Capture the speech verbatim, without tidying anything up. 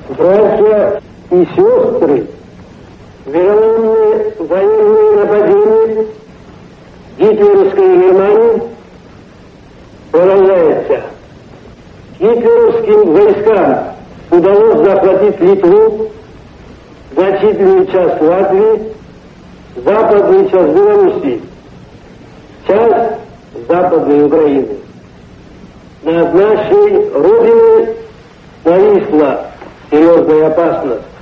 Братья и сестры, вероломные военные нападения гитлеровской Германии продолжается. Гитлеровским войскам удалось захватить Литву, значительную часть Латвии, западную часть Белоруссии, часть Западной Украины. Над нашей Родиной нависла серьезная опасность.